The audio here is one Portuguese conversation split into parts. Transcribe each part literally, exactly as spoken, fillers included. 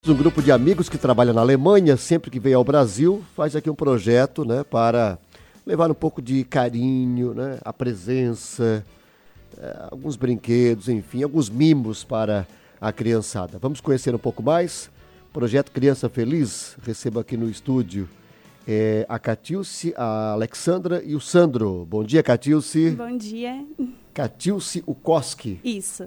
Um grupo de amigos que trabalha na Alemanha, sempre que vem ao Brasil, faz aqui um projeto, né, para levar um pouco de carinho, né, a presença, é, alguns brinquedos, enfim, alguns mimos para a criançada. Vamos conhecer um pouco mais? Projeto Criança Feliz. Recebo aqui no estúdio é, a Catilce, a Alexandra e o Sandro. Bom dia, Catilce. Bom dia. Catilce Ukoski. Isso.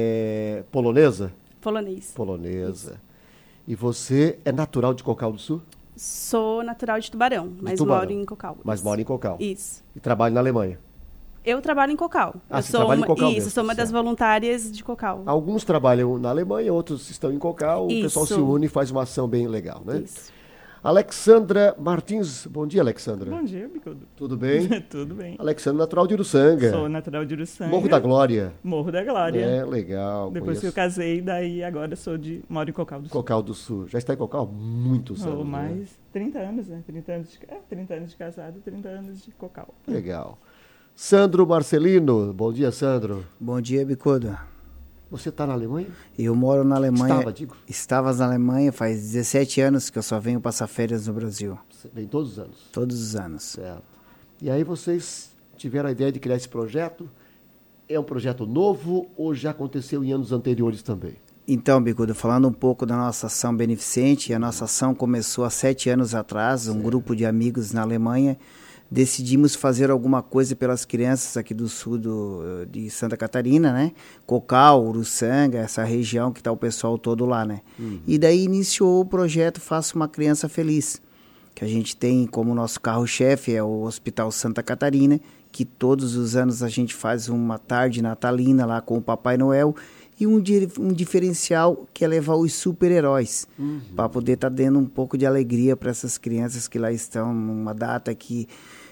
É, polonesa? Polonês. Polonesa. Isso. E você é natural de Cocal do Sul? Sou natural de Tubarão, De mas Tubarão. moro em Cocal. Mas Isso. mora em Cocal. Isso. E trabalha na Alemanha? Eu trabalho em Cocal. Ah, eu você sou trabalha uma, em Cocal Isso, mesmo, sou uma das certo. voluntárias de Cocal. Alguns trabalham na Alemanha, outros estão em Cocal. O Isso. pessoal se une e faz uma ação bem legal, né? Isso. Alexandra Martins. Bom dia, Alexandra. Bom dia, Bicudo. Tudo bem? Tudo bem. Alexandra, natural de Uruçanga. Sou natural de Uruçanga. Morro da Glória. Morro da Glória. É, legal. Depois conheço. que eu casei, daí agora sou de... Moro em Cocal do Sul. Cocal do Sul. Já está em Cocal há muitos Ou anos, mais né? trinta anos, né? trinta anos de, é, trinta anos de casado, trinta anos de Cocal. Legal. Sandro Marcelino. Bom dia, Sandro. Bom dia, Bicudo. Você está na Alemanha? Eu moro na Alemanha. Estava, digo. Estavas na Alemanha faz dezessete anos que eu só venho passar férias no Brasil. Você vem todos os anos. Todos os anos. Certo. E aí vocês tiveram a ideia de criar esse projeto? É um projeto novo ou já aconteceu em anos anteriores também? Então, Bicudo, falando um pouco da nossa ação beneficente, a nossa ação começou há sete anos atrás, um certo. grupo de amigos na Alemanha. Decidimos fazer alguma coisa pelas crianças aqui do sul do, de Santa Catarina, né? Cocal, Uruçanga, essa região que está o pessoal todo lá, né? Uhum. E daí iniciou o projeto Faça uma Criança Feliz, que a gente tem como nosso carro-chefe é o Hospital Santa Catarina, que todos os anos a gente faz uma tarde natalina lá com o Papai Noel, e um, um diferencial que é levar os super-heróis, uhum. para poder estar tá dando um pouco de alegria para essas crianças que lá estão, numa data que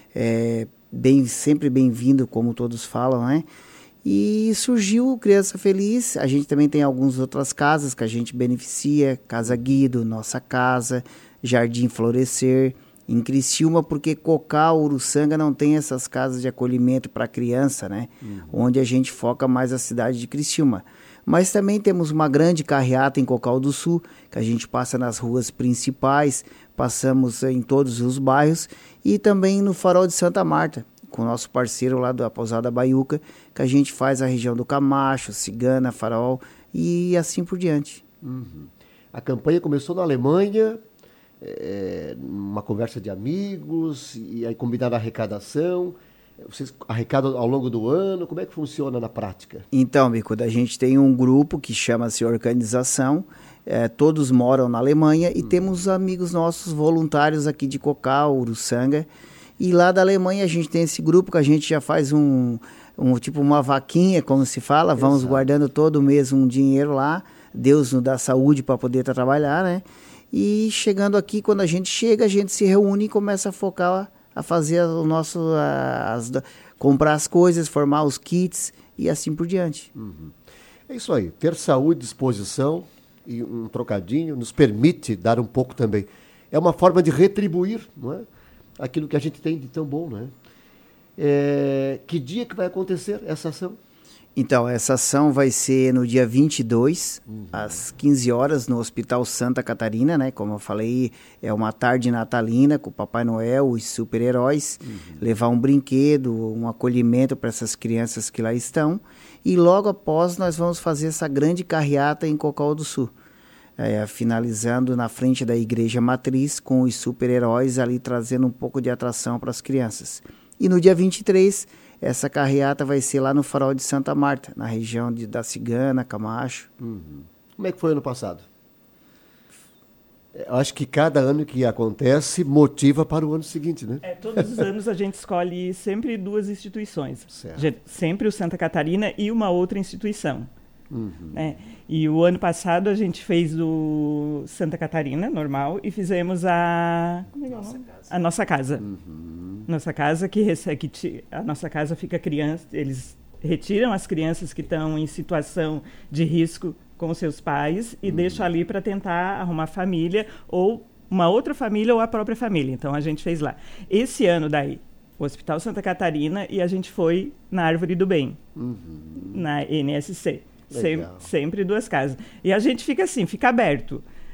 é bem, sempre bem-vindo, como todos falam, né? E surgiu o Criança Feliz. A gente também tem algumas outras casas que a gente beneficia, Casa Guido, Nossa Casa, Jardim Florescer, em Criciúma, porque Cocal, Uruçanga não tem essas casas de acolhimento para criança, né? Uhum. Onde a gente foca mais a cidade de Criciúma. Mas também temos uma grande carreata em Cocal do Sul, que a gente passa nas ruas principais, passamos em todos os bairros, e também no Farol de Santa Marta, com o nosso parceiro lá da Pousada Baiuca, que a gente faz a região do Camacho, Cigana, Farol e assim por diante. Uhum. A campanha começou na Alemanha, é, uma conversa de amigos, e aí combinada a arrecadação. Vocês arrecadam ao longo do ano? Como é que funciona na prática? Então, Bicudo, a gente tem um grupo que chama-se Organização, é, todos moram na Alemanha e hum. temos amigos nossos voluntários aqui de Cocal, Uruçanga, e lá da Alemanha a gente tem esse grupo que a gente já faz um, um tipo uma vaquinha, como se fala, Exato. Vamos guardando todo mês um dinheiro lá, Deus nos dá saúde para poder tá, trabalhar, né? E chegando aqui, quando a gente chega, a gente se reúne e começa a focar a fazer o nosso, as, comprar as coisas, formar os kits e assim por diante. Uhum. É isso aí, ter saúde, disposição e um trocadinho nos permite dar um pouco também. É uma forma de retribuir, não é? Aquilo que a gente tem de tão bom, não é? É, que dia que vai acontecer essa ação? Então, essa ação vai ser no dia vinte e dois, uhum. às quinze horas, no Hospital Santa Catarina, né? Como eu falei, é uma tarde natalina com o Papai Noel, os super-heróis, uhum. levar um brinquedo, um acolhimento para essas crianças que lá estão. E logo após, nós vamos fazer essa grande carreata em Cocal do Sul, é, finalizando na frente da Igreja Matriz, com os super-heróis ali trazendo um pouco de atração para as crianças. E no dia vinte e três... essa carreata vai ser lá no Farol de Santa Marta, na região de, da Cigana, Camacho. Uhum. Como é que foi ano passado? Eu acho que cada ano que acontece motiva para o ano seguinte, né? É, todos os anos a gente escolhe sempre duas instituições. Certo. Sempre o Santa Catarina e uma outra instituição. Uhum. Né? E o ano passado a gente fez o Santa Catarina, normal, e fizemos a... Como é que é o nome? A Nossa Casa. Uhum. Nossa Casa, que, recebe, que a Nossa Casa fica criança, eles retiram as crianças que estão em situação de risco com seus pais e uhum. deixam ali para tentar arrumar família ou uma outra família ou a própria família. Então a gente fez lá. Esse ano daí, o Hospital Santa Catarina, e a gente foi na Árvore do Bem, uhum. na N S C. Sem, sempre duas casas. E a gente fica assim, fica aberto.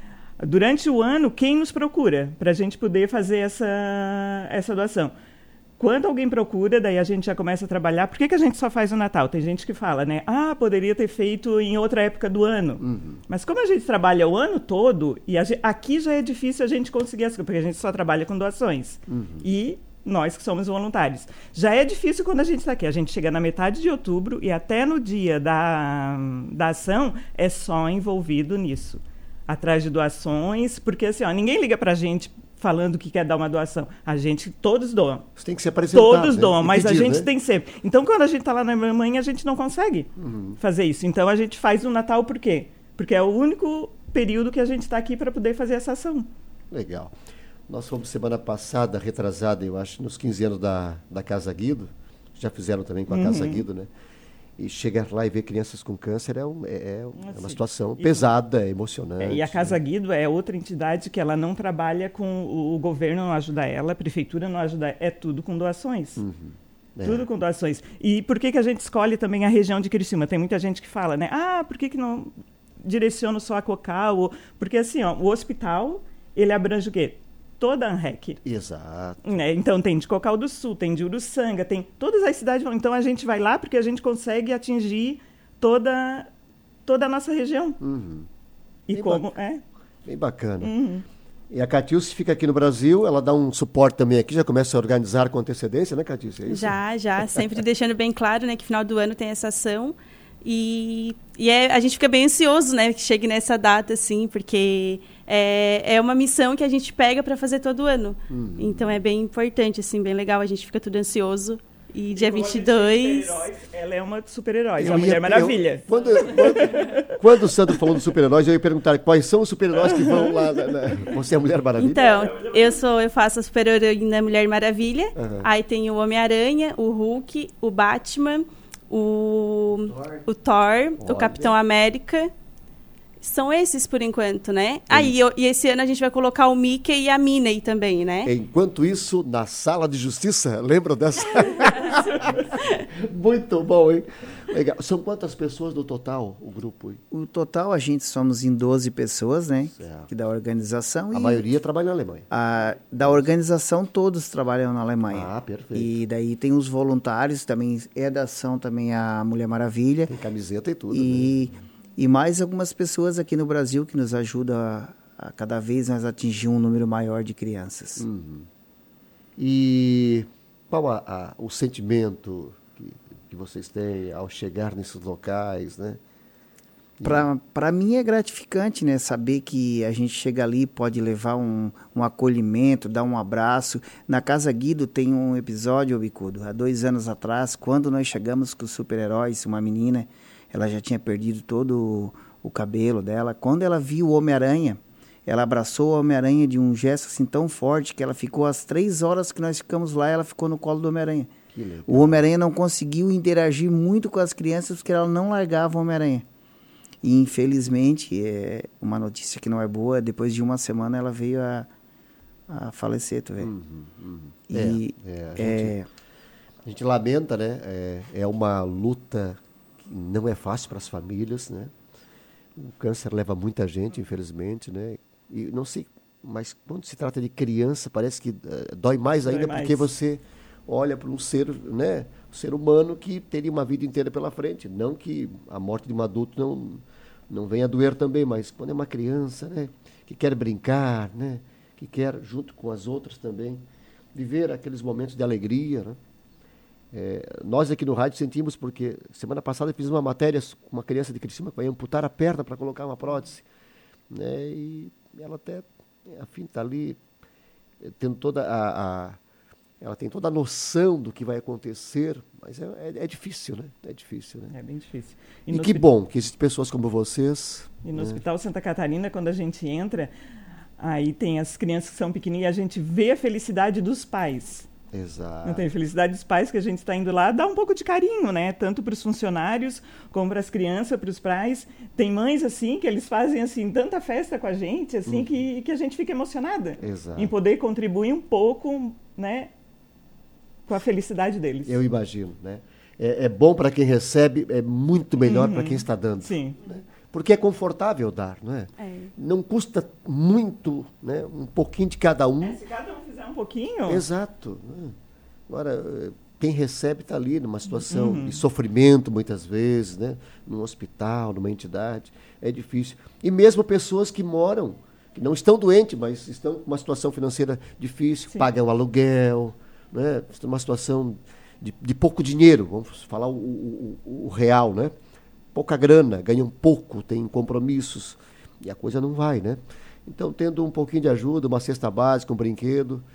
durante o ano, quem nos procura para a gente poder fazer essa, essa doação? Quando alguém procura, daí a gente já começa a trabalhar. Por que, que a gente só faz no Natal? Tem gente que fala, né? Ah, poderia ter feito em outra época do ano. Uhum. Mas como a gente trabalha o ano todo, e a gente, aqui já é difícil a gente conseguir as coisas, porque a gente só trabalha com doações. Uhum. E nós que somos voluntários. Já é difícil quando a gente está aqui. A gente chega na metade de outubro e até no dia da, da ação é só envolvido nisso. Atrás de doações, porque assim, ó, ninguém liga pra gente falando que quer dar uma doação. A gente, todos doam. Você tem que se apresentar. Todos né? doam, mas pedir, a gente né? tem sempre. Então, quando a gente está lá na Alemanha, a gente não consegue uhum. fazer isso. Então, a gente faz no Natal por quê? Porque é o único período que a gente está aqui para poder fazer essa ação. Legal. Nós fomos semana passada, retrasada, eu acho, nos quinze anos da, da Casa Guido. Já fizeram também com a uhum. Casa Guido, né? E chegar lá e ver crianças com câncer é, um, é, é uma assim, situação e, pesada, emocionante. É, e a Casa né? Guido é outra entidade que ela não trabalha com... O, o governo não ajuda ela, a prefeitura não ajuda, é tudo com doações. Uhum. É. Tudo com doações. E por que, que a gente escolhe também a região de Criciúma? Tem muita gente que fala, né? Ah, por que, que não direciono só a Cocal? Porque assim, ó, o hospital, ele abrange o quê? Toda a ANREC. Exato. Né? Então, tem de Cocal do Sul, tem de Uruçanga, tem todas as cidades. Então, a gente vai lá porque a gente consegue atingir toda, toda a nossa região. Uhum. E bem como... Ba- é bem bacana. Uhum. E a Catiúcia fica aqui no Brasil, ela dá um suporte também aqui, já começa a organizar com antecedência, né, Catiúcia? É isso? Já, já. Sempre deixando bem claro, né, que final do ano tem essa ação. E, e é, a gente fica bem ansioso, né, que chegue nessa data, assim, porque é, é uma missão que a gente pega para fazer todo ano. Uhum. Então é bem importante, assim, bem legal, a gente fica tudo ansioso. E, e dia vinte e dois... Ela é uma super-herói, é a Mulher Maravilha. Eu, quando, quando, quando o Sandro falou dos super-heróis, eu ia perguntar quais são os super-heróis que vão lá. Na, na, você é a Mulher Maravilha? Então, eu, sou, eu faço a super-heroína Mulher Maravilha. Uhum. Aí tem o Homem-Aranha, o Hulk, o Batman, o Thor, o, Thor, o Capitão América. São esses por enquanto, né? Aí, ah, e, e esse ano a gente vai colocar o Mickey e a Minnie também, né? Enquanto isso, na Sala de Justiça, lembram dessa? Muito bom, hein? Legal. São quantas pessoas no total, o grupo? Hein? O total, a gente somos em doze pessoas, né? Certo. Que da organização. A e maioria trabalha na Alemanha. A, da organização, todos trabalham na Alemanha. Ah, perfeito. E daí tem os voluntários, também é da ação também a Mulher Maravilha. Tem camiseta e tudo, e né? E mais algumas pessoas aqui no Brasil que nos ajudam a, a cada vez mais atingir um número maior de crianças. Uhum. E qual a, a, o sentimento que, que vocês têm ao chegar nesses locais, né? Para mim é gratificante, né? Saber que a gente chega ali, pode levar um, um acolhimento, dar um abraço. Na Casa Guido tem um episódio, Bicudo, há dois anos atrás, quando nós chegamos com os super-heróis, uma menina... Ela já tinha perdido todo o, o cabelo dela. Quando ela viu o Homem-Aranha, ela abraçou o Homem-Aranha de um gesto assim tão forte que ela ficou as três horas que nós ficamos lá, ela ficou no colo do Homem-Aranha. O Homem-Aranha não conseguiu interagir muito com as crianças porque ela não largava o Homem-Aranha. E, infelizmente, é uma notícia que não é boa, depois de uma semana ela veio a, a falecer, tu vê. Uhum, uhum. E, é, é, a, é, gente, a gente lamenta, né? É, é uma luta... Não é fácil para as famílias, né? O câncer leva muita gente, infelizmente, né? E não sei, mas quando se trata de criança, parece que uh, dói mais ainda, dói porque mais. Você olha para um ser, né? Um ser humano que teria uma vida inteira pela frente. Não que a morte de um adulto não, não venha a doer também, mas quando é uma criança, né? Que quer brincar, né? Que quer, junto com as outras também, viver aqueles momentos de alegria, né? É, nós aqui no rádio sentimos porque semana passada eu fiz uma matéria com uma criança de Criciúma que vai amputar a perna para colocar uma prótese, né? E ela até, afim, está ali tendo toda a, a ela tem toda a noção do que vai acontecer, mas é, é, é difícil, né? É difícil, né? É bem difícil. E, e que hospital... bom que existem pessoas como vocês. E no né? Hospital Santa Catarina, quando a gente entra, aí tem as crianças que são pequenininhas e a gente vê a felicidade dos pais. Exato. Não tem felicidade dos pais que a gente está indo lá, dá um pouco de carinho, né? Tanto para os funcionários, como para as crianças, para os pais. Tem mães, assim, que eles fazem, assim, tanta festa com a gente, assim, uhum. que, que a gente fica emocionada. Exato. Em poder contribuir um pouco, né? Com a felicidade deles. Eu imagino, né? É, é bom para quem recebe, é muito melhor uhum. para quem está dando. Sim. Né? porque é confortável dar, não é? É. Não custa muito, né? Um pouquinho de cada um. É, se cada um fizer um pouquinho... Exato. Né? Agora, quem recebe está ali numa situação uhum. de sofrimento, muitas vezes, né? Num hospital, numa entidade, é difícil. E mesmo pessoas que moram, que não estão doentes, mas estão com uma situação financeira difícil, Sim. pagam aluguel, né? Estão numa situação de, de pouco dinheiro, vamos falar o, o, o real, né? Pouca grana, ganham pouco, têm compromissos, e a coisa não vai, né? Então, tendo um pouquinho de ajuda, uma cesta básica, um brinquedo,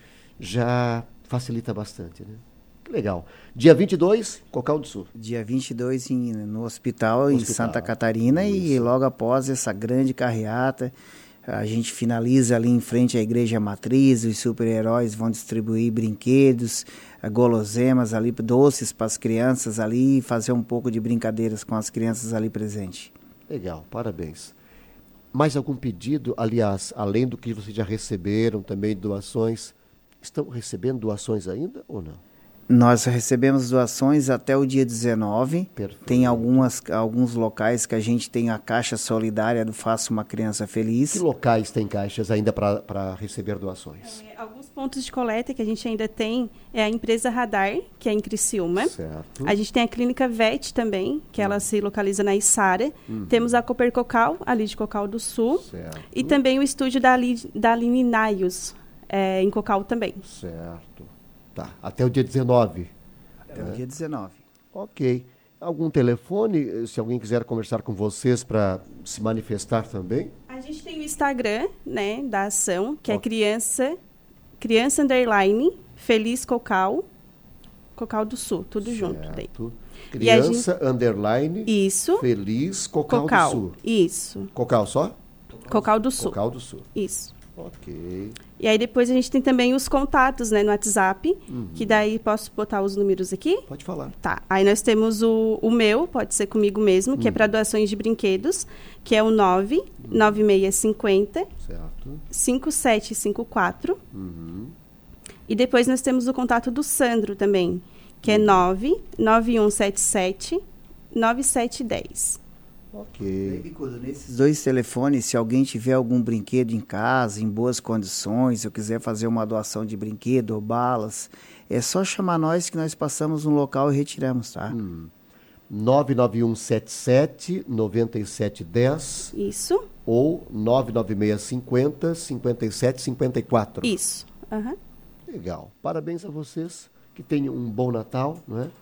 já facilita bastante, né? Que legal. Dia vinte e dois, Cocal do Sul. Dia vinte e dois em, no hospital, no em hospital. Santa Catarina, Isso. e logo após essa grande carreata, a gente finaliza ali em frente à Igreja Matriz, os super-heróis vão distribuir brinquedos, guloseimas ali, doces para as crianças ali, e fazer um pouco de brincadeiras com as crianças ali presentes. Legal, parabéns. Mais algum pedido, aliás, além do que vocês já receberam, também doações, estão recebendo doações ainda ou não? Nós recebemos doações até o dia dezenove. Perfeito. Tem algumas, alguns locais que a gente tem a Caixa Solidária do Faça Uma Criança Feliz. Que locais tem caixas ainda para receber doações? É, alguns pontos de coleta que a gente ainda tem é a empresa Radar, que é em Criciúma. Certo. A gente tem a Clínica Vet também, que ela se localiza na Içara. Uhum. Temos a Cooper Cocal, ali de Cocal do Sul. Certo. E também o estúdio da, da Aline Naios, é, em Cocal também. Certo. Tá, até o dia dezenove. Até né? o dia dezenove. Ok. Algum telefone, se alguém quiser conversar com vocês para se manifestar também? A gente tem o Instagram, né, da ação, que okay. é criança, criança underline, Feliz Cocal, Cocal do Sul, tudo certo. Junto daí. Criança gente... underline, isso. Feliz Cocal, Cocal do Sul. Isso. Cocal só? Cocal do Sul. Cocal do Sul. Isso. Ok. E aí depois a gente tem também os contatos, né, no WhatsApp, uhum. que daí posso botar os números aqui? Pode falar. Tá. Aí nós temos o, o meu, pode ser comigo mesmo, que uhum. é para doações de brinquedos, que é o nove nove seis cinco zero certo. cinco sete cinco quatro. Uhum. E depois nós temos o contato do Sandro também, que é nove nove um sete sete nove sete um zero. Ok. Bicudo, nesses dois telefones, se alguém tiver algum brinquedo em casa, em boas condições, ou quiser fazer uma doação de brinquedo ou balas, é só chamar nós que nós passamos no local e retiramos, tá? Hum. nove nove um sete sete nove sete um zero. Isso. Ou nove nove seis cinco zero cinco sete cinco quatro. Isso. Uhum. Legal. Parabéns a vocês, que tenham um bom Natal, não é?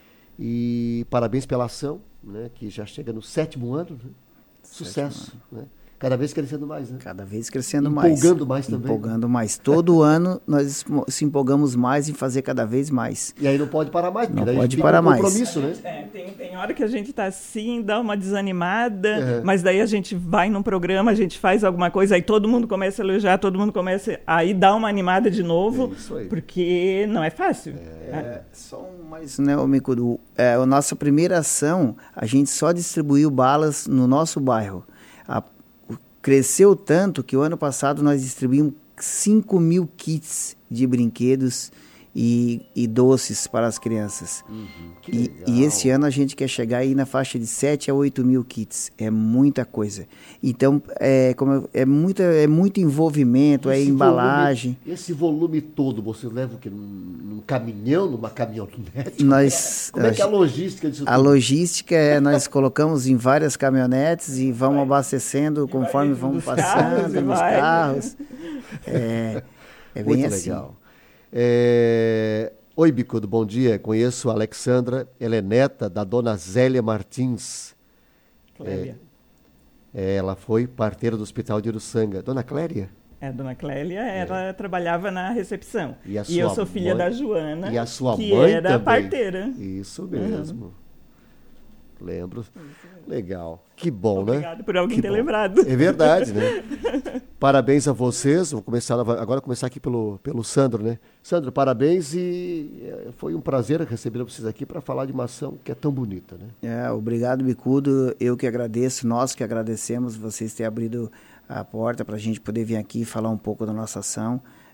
E parabéns pela ação, né, que já chega no sétimo ano, né? Sucesso, né? Cada vez crescendo mais, né? Cada vez crescendo Empolgando mais. Empolgando mais também. Empolgando mais. Todo ano nós se empolgamos mais em fazer cada vez mais. E aí não pode parar mais, porque não daí pode fica parar um compromisso, mais. né? É, tem, tem hora que a gente tá assim, dá uma desanimada, uhum. mas daí a gente vai num programa, a gente faz alguma coisa, aí todo mundo começa a elogiar, todo mundo começa, aí dá uma animada de novo, é isso aí. Porque não é fácil. É, é. Só um mais, né, Micudu, é, a nossa primeira ação, a gente só distribuiu balas no nosso bairro. A Cresceu tanto que o ano passado nós distribuímos cinco mil kits de brinquedos e, e doces para as crianças. Uhum, que e, legal. e esse ano a gente quer chegar aí na faixa de sete a oito mil kits. É muita coisa. Então, é, como eu, é, muita, é muito envolvimento, esse é embalagem. Volume, esse volume todo, você leva o quê? Num, num caminhão, numa caminhonete? Nós, como é que é a logística disso A tudo? logística é, nós colocamos em várias caminhonetes e vamos vai, abastecendo conforme vamos passando carros, nos vai. carros. É, é bem muito assim. Legal. É... Oi, Bicudo, bom dia. Conheço a Alexandra, ela é neta da dona Zélia Martins. Clélia. É, ela foi parteira do Hospital de Uruçanga. Dona Clélia? É, dona Clélia, ela é. trabalhava na recepção. E, a e eu sou filha mãe... da Joana, e a sua que mãe era também. parteira. Isso mesmo. Uhum. Lembro. Legal. Que bom, Obrigado né? Obrigado por alguém que ter bom. lembrado. É verdade, né? Parabéns a vocês. Vou começar agora começar aqui pelo, pelo Sandro, né? Sandro, parabéns e foi um prazer receber vocês aqui para falar de uma ação que é tão bonita, né? É, obrigado, Bicudo. Eu que agradeço, nós que agradecemos vocês terem abrido a porta para a gente poder vir aqui e falar um pouco da nossa ação.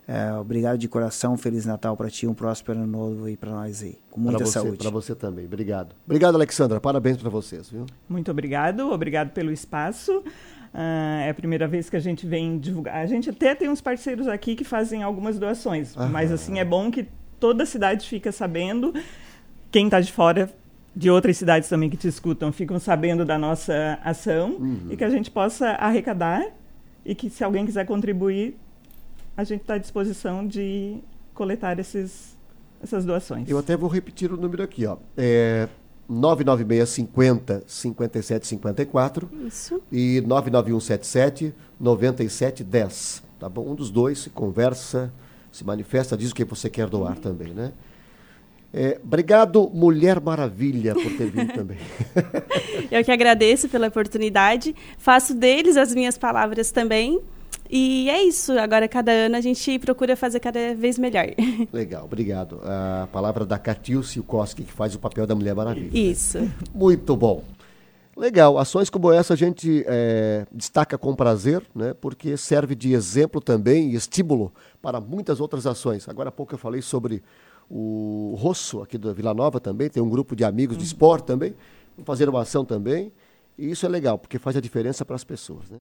É, obrigado de coração, Feliz Natal para ti, um próspero ano novo aí para nós aí, com muita pra você, saúde. Para você também, obrigado. Obrigado, Alexandra, parabéns para vocês, viu? Muito obrigado, obrigado pelo espaço. Uh, é a primeira vez que a gente vem divulgar. A gente até tem uns parceiros aqui que fazem algumas doações, ah, mas assim é bom que toda a cidade fica sabendo, quem está de fora de outras cidades também que te escutam ficam sabendo da nossa ação, uhum. e que a gente possa arrecadar e que se alguém quiser contribuir, a gente está à disposição de coletar esses, essas doações. Eu até vou repetir o número aqui, ó. É nove nove seis cinquenta, cinquenta e sete cinquenta e quatro. Isso. E nove nove um sete sete, nove sete um zero. Tá bom? Um dos dois se conversa, se manifesta, diz o que você quer doar uhum. também, né? É, obrigado, Mulher Maravilha, por ter vindo também. Eu que agradeço pela oportunidade. Faço deles as minhas palavras também. E é isso. Agora, cada ano, a gente procura fazer cada vez melhor. Legal, obrigado. A palavra da Catilce Koski, que faz o papel da Mulher Maravilha. Isso. Né? Muito bom. Legal. Ações como essa a gente é, destaca com prazer, né? Porque serve de exemplo também e estímulo para muitas outras ações. Agora há pouco eu falei sobre o Rosso, aqui da Vila Nova também. Tem um grupo de amigos de esporte também. Vão fazer uma ação também. E isso é legal, porque faz a diferença para as pessoas, né?